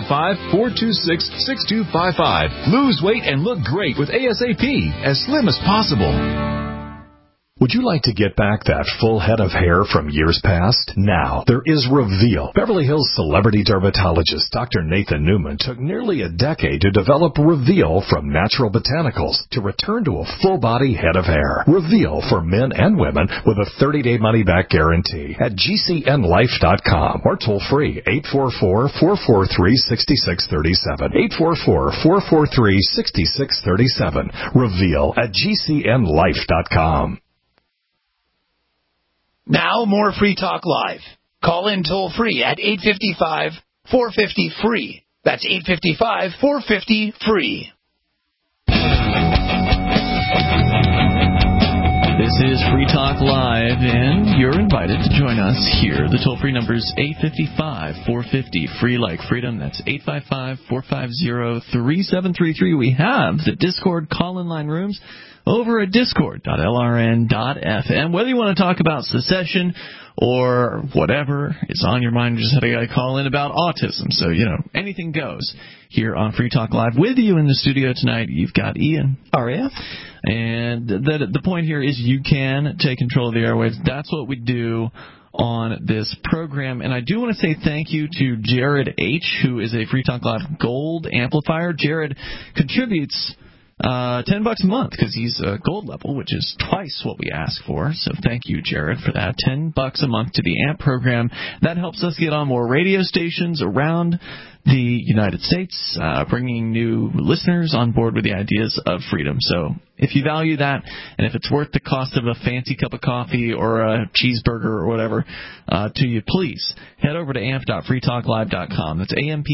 855-426-6255. Lose weight and look great with ASAP, as slim as possible. Would you like to get back that full head of hair from years past? Now, there is Reveal. Beverly Hills celebrity dermatologist Dr. Nathan Newman took nearly a decade to develop Reveal from natural botanicals to return to a full-body head of hair. Reveal for men and women with a 30-day money-back guarantee at GCNlife.com or toll free 844-443-6637. 844-443-6637. Reveal at GCNlife.com. Now more Free Talk Live. Call in toll free at 855-450-FREE. That's 855-450-FREE. This is Free Talk Live, and you're invited to join us here. The toll-free number is 855-450-FREE like freedom. That's 855-450-3733. We have the Discord call-in line rooms over at discord.lrn.fm. Whether you want to talk about secession or whatever is on your mind, just had a guy call in about autism. So, anything goes here on Free Talk Live. With you in the studio tonight, you've got Ian. Aria. And the point here is you can take control of the airwaves. That's what we do on this program. And I do want to say thank you to Jared H., who is a Free Talk Live Gold amplifier. Jared contributes $10 a month because he's a gold level, which is twice what we ask for. So thank you, Jared, for that. $10 a month to the AMP program. That helps us get on more radio stations around the United States, bringing new listeners on board with the ideas of freedom. So if you value that, and if it's worth the cost of a fancy cup of coffee or a cheeseburger or whatever to you, please head over to amp.freetalklive.com. That's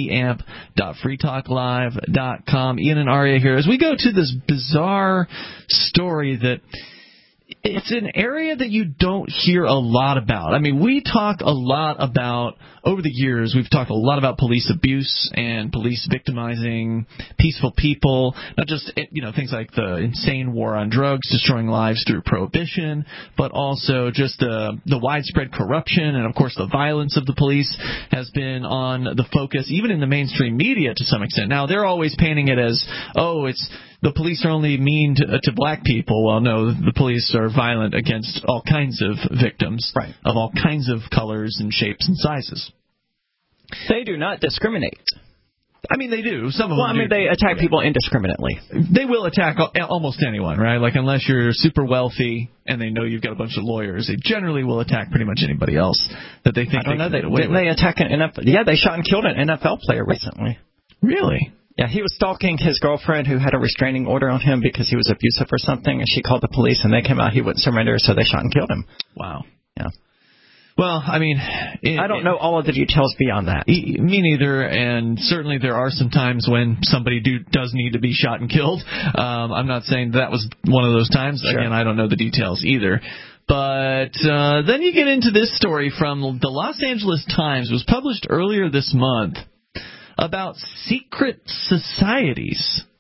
ampamp.freetalklive.com. Ian and Aria here as we go to this bizarre story that it's an area that you don't hear a lot about. I mean, we talk a lot about, over the years, we've talked a lot about police abuse and police victimizing peaceful people, not just, things like the insane war on drugs, destroying lives through prohibition, but also just the widespread corruption and, of course, the violence of the police has been on the focus, even in the mainstream media to some extent. Now, they're always painting it as, it's the police are only mean to black people. Well, no, the police are violent against all kinds of victims of all kinds of colors and shapes and sizes. They do not discriminate. I mean, they do. Some of them do. They attack people indiscriminately. They will attack almost anyone, right? Like, unless you're super wealthy and they know you've got a bunch of lawyers, they generally will attack pretty much anybody else that they think they can get away with. Didn't they attack an NFL? Yeah, they shot and killed an NFL player recently. Really? Yeah, he was stalking his girlfriend who had a restraining order on him because he was abusive or something, and she called the police, and they came out. He wouldn't surrender, so they shot and killed him. Wow. Yeah. Well, I mean, I don't know all of the details beyond that. Me neither, and certainly there are some times when somebody does need to be shot and killed. I'm not saying that was one of those times. Sure. Again, I don't know the details either. But then you get into this story from the Los Angeles Times. It was published earlier this month about secret societies.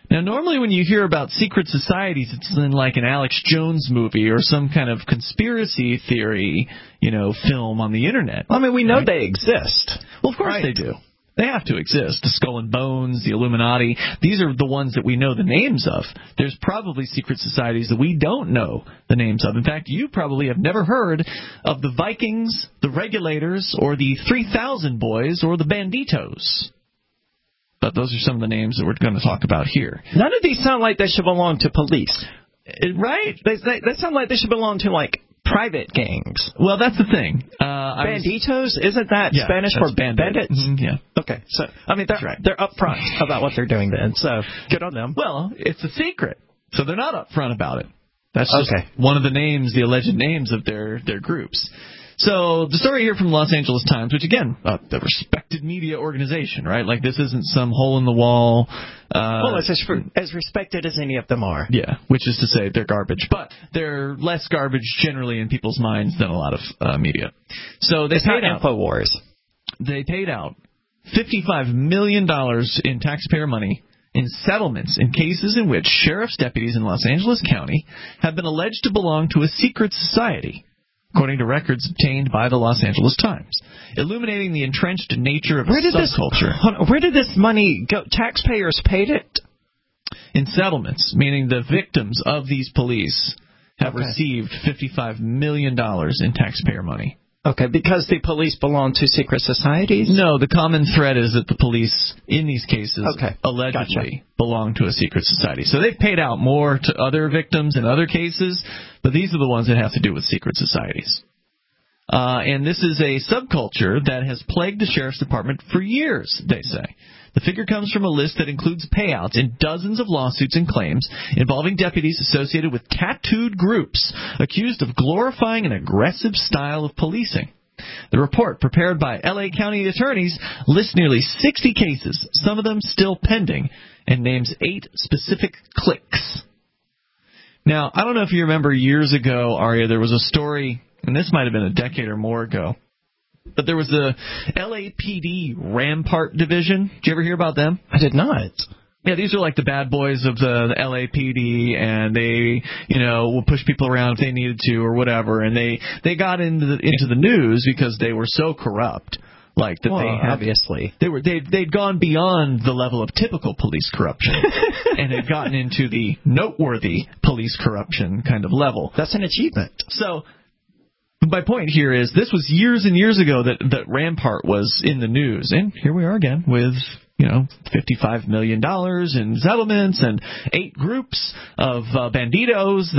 Now, normally when you hear about secret societies, it's in like an Alex Jones movie or some kind of conspiracy theory, film on the internet. I mean, we know they exist. Well, of course they do. They have to exist. The Skull and Bones, the Illuminati, these are the ones that we know the names of. There's probably secret societies that we don't know the names of. In fact, you probably have never heard of the Vikings, the Regulators, or the 3000 Boys, or the Banditos. But those are some of the names that we're going to talk about here. None of these sound like they should belong to police. Right? They sound like they should belong to, like, private gangs. Well, that's the thing. Banditos? Isn't that Spanish for bandits? Mm-hmm, yeah. Okay. So, I mean, they're upfront about what they're doing then. So, good on them. Well, it's a secret. So they're not upfront about it. That's just one of the names, the alleged names of their groups. So the story here from Los Angeles Times, which, again, the respected media organization, right? Like, this isn't some hole-in-the-wall... well, it's as respected as any of them are. Yeah, which is to say they're garbage. But they're less garbage generally in people's minds than a lot of media. So they paid out InfoWars. They paid out $55 million in taxpayer money in settlements in cases in which sheriff's deputies in Los Angeles County have been alleged to belong to a secret society, according to records obtained by the Los Angeles Times, illuminating the entrenched nature of subculture. Where did this money go? Taxpayers paid it? In settlements, meaning the victims of these police have received $55 million in taxpayer money. Okay, because the police belong to secret societies? No, the common thread is that the police, in these cases, allegedly belong to a secret society. So they've paid out more to other victims in other cases, but these are the ones that have to do with secret societies. And this is a subculture that has plagued the sheriff's department for years, they say. The figure comes from a list that includes payouts in dozens of lawsuits and claims involving deputies associated with tattooed groups accused of glorifying an aggressive style of policing. The report, prepared by L.A. County attorneys, lists nearly 60 cases, some of them still pending, and names 8 specific cliques. Now, I don't know if you remember years ago, Arya, there was a story, and this might have been a decade or more ago, but there was the LAPD Rampart Division. Did you ever hear about them? I did not. Yeah, these are like the bad boys of the LAPD, and they, would push people around if they needed to or whatever. And they got into the news because they were so corrupt, like that they'd gone beyond the level of typical police corruption and had gotten into the noteworthy police corruption kind of level. That's an achievement. So my point here is this was years and years ago that Rampart was in the news, and here we are again with $55 million in settlements and 8 groups of banditos.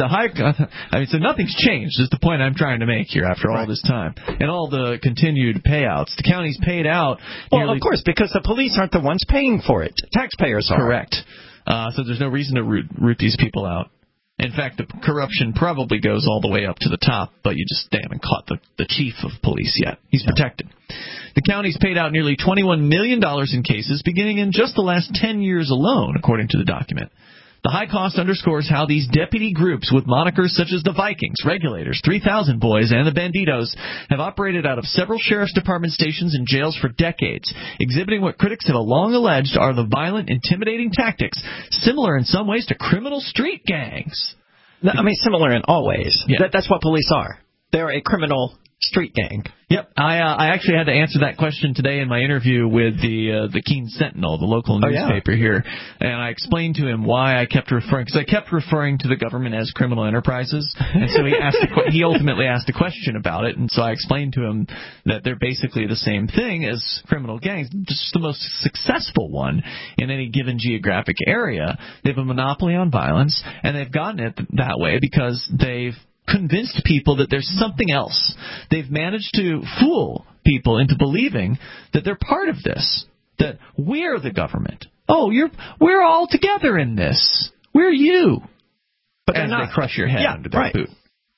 So nothing's changed is the point I'm trying to make here after all this time. And all the continued payouts. The county's paid out. Well, of course, because the police aren't the ones paying for it. Taxpayers are. Correct. So there's no reason to root these people out. In fact, the corruption probably goes all the way up to the top, but they haven't caught the chief of police yet. He's protected. The county's paid out nearly $21 million in cases beginning in just the last 10 years alone, according to the document. The high cost underscores how these deputy groups with monikers such as the Vikings, Regulators, 3000 Boys, and the Banditos have operated out of several sheriff's department stations and jails for decades, exhibiting what critics have long alleged are the violent, intimidating tactics similar in some ways to criminal street gangs. I mean, similar in all ways. Yeah. That's what police are. They're a criminal street gang. Yep. I actually had to answer that question today in my interview with the Keene Sentinel, the local newspaper here, and I explained to him why I kept referring to the government as criminal enterprises, and so he ultimately asked a question about it, and so I explained to him that they're basically the same thing as criminal gangs, just the most successful one in any given geographic area. They have a monopoly on violence, and they've gotten it that way because they've convinced people that there's something else. They've managed to fool people into believing that they're part of this, that we're the government. Oh, we're all together in this. We're you. But they're not. They crush your head under their boot.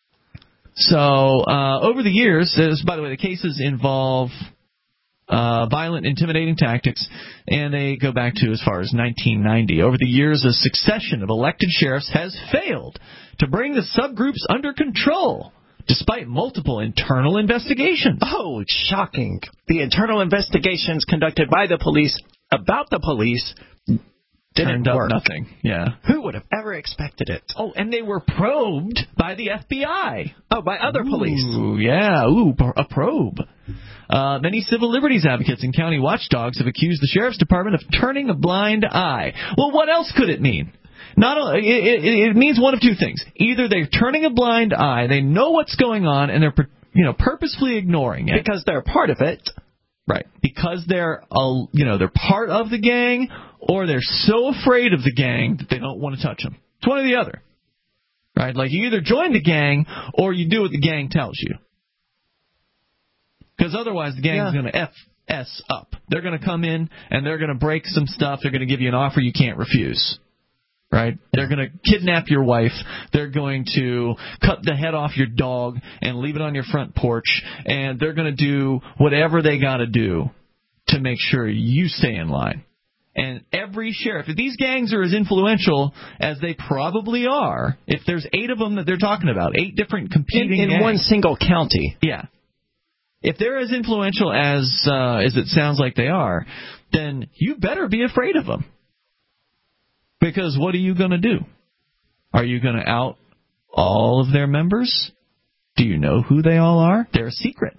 So over the years, by the way, the cases involve violent, intimidating tactics, and they go back to as far as 1990. Over the years, a succession of elected sheriffs has failed to bring the subgroups under control, despite multiple internal investigations. Oh, shocking. The internal investigations conducted by the police about the police Didn't work. Nothing. Yeah. Who would have ever expected it? Oh, and they were probed by the FBI. Oh, by other police. Yeah. A probe. Many civil liberties advocates and county watchdogs have accused the sheriff's department of turning a blind eye. Well, what else could it mean? It means one of two things. Either they're turning a blind eye, they know what's going on, and they're purposefully ignoring it because they're part of it. Right. Because they're part of the gang, or they're so afraid of the gang that they don't want to touch them. It's one or the other. Right? Like you either join the gang or you do what the gang tells you. Because otherwise the gang is going to F up. They're going to come in and they're going to break some stuff. They're going to give you an offer you can't refuse. Right? They're going to kidnap your wife. They're going to cut the head off your dog and leave it on your front porch. And they're going to do whatever they got to do to make sure you stay in line. And every sheriff, if these gangs are as influential as they probably are, if there's 8 of them that they're talking about, 8 different competing gangs. In one single county. Yeah. If they're as influential as it sounds like they are, then you better be afraid of them. Because what are you going to do? Are you going to out all of their members? Do you know who they all are? They're a secret.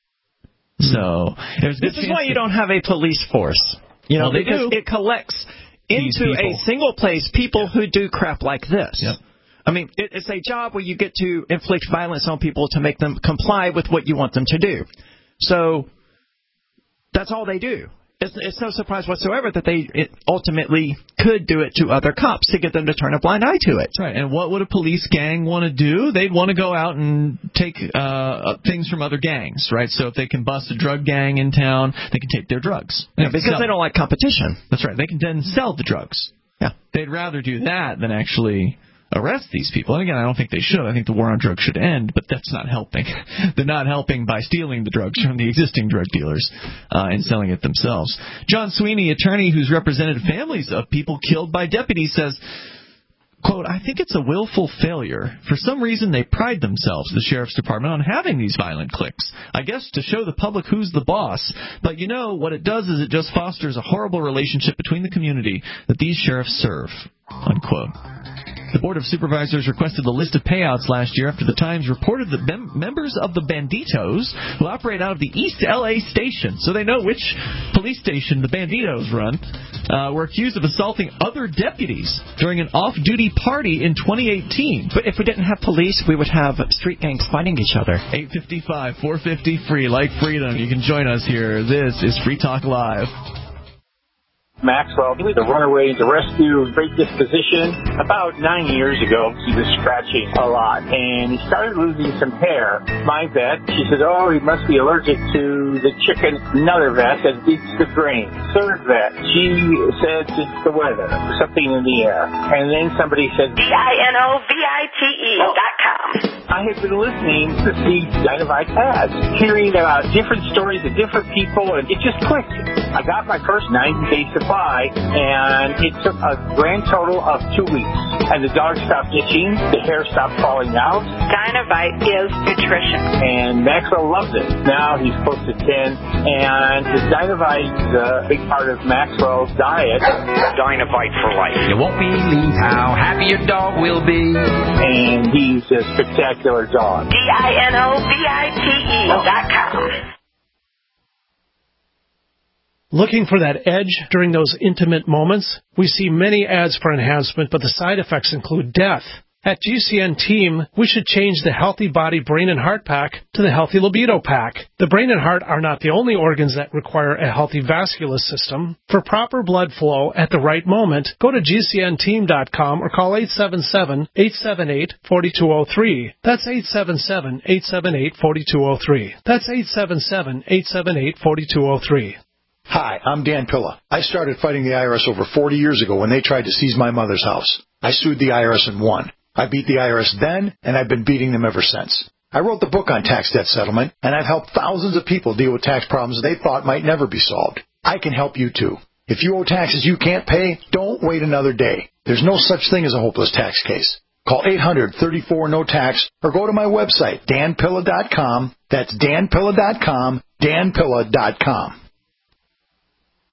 So this is why you don't have a police force. Because it collects into a single place people who do crap like this. Yep. I mean, it's a job where you get to inflict violence on people to make them comply with what you want them to do. So that's all they do. It's no surprise whatsoever that they ultimately could do it to other cops to get them to turn a blind eye to it. That's right. And what would a police gang want to do? They'd want to go out and take things from other gangs, right? So if they can bust a drug gang in town, they can take their drugs. Because they don't like competition. That's right. They can then sell the drugs. Yeah. They'd rather do that than actually arrest these people. And again, I don't think they should. I think the war on drugs should end, but that's not helping. They're not helping by stealing the drugs from the existing drug dealers and selling it themselves. John Sweeney, attorney who's represented families of people killed by deputies, says, quote, I think it's a willful failure. For some reason, they pride themselves, the sheriff's department, on having these violent cliques. I guess to show the public who's the boss. But what it does is it just fosters a horrible relationship between the community that these sheriffs serve, unquote. The Board of Supervisors requested a list of payouts last year after the Times reported that members of the Banditos, who operate out of the East L.A. station, so they know which police station the Banditos run, were accused of assaulting other deputies during an off-duty party in 2018. But if we didn't have police, we would have street gangs fighting each other. 855, 450 free, like freedom. You can join us here. This is Free Talk Live. Maxwell, he was a runaway to rescue, great disposition. About 9 years ago, he was scratching a lot, and he started losing some hair. My vet, she said, he must be allergic to the chicken. Another vet that eats the grain. Third vet, she said it's the weather, something in the air. And then somebody said, DINOVITE.com. I have been listening to the Dinovite ads, hearing about different stories of different people, and it just clicked. I got my first 90-day supply, and it took a grand total of 2 weeks. And the dog stopped itching, the hair stopped falling out. Dinovite is nutrition. And Maxwell loves it. Now he's close to 10, and the Dinovite is a big part of Maxwell's diet. Dinovite for life. You won't believe how happy your dog will be. And he's a spectacular dog. DINOVITE.com. Looking for that edge during those intimate moments? We see many ads for enhancement, but the side effects include death. At GCN Team, we should change the Healthy Body Brain and Heart Pack to the Healthy Libido Pack. The brain and heart are not the only organs that require a healthy vascular system. For proper blood flow at the right moment, go to GCNteam.com or call 877-878-4203. That's 877-878-4203. That's 877-878-4203. Hi, I'm Dan Pilla. I started fighting the IRS over 40 years ago when they tried to seize my mother's house. I sued the IRS and won. I beat the IRS then, and I've been beating them ever since. I wrote the book on tax debt settlement, and I've helped thousands of people deal with tax problems they thought might never be solved. I can help you too. If you owe taxes you can't pay, don't wait another day. There's no such thing as a hopeless tax case. Call 800-34-NO-TAX or go to my website, danpilla.com. That's danpilla.com, danpilla.com.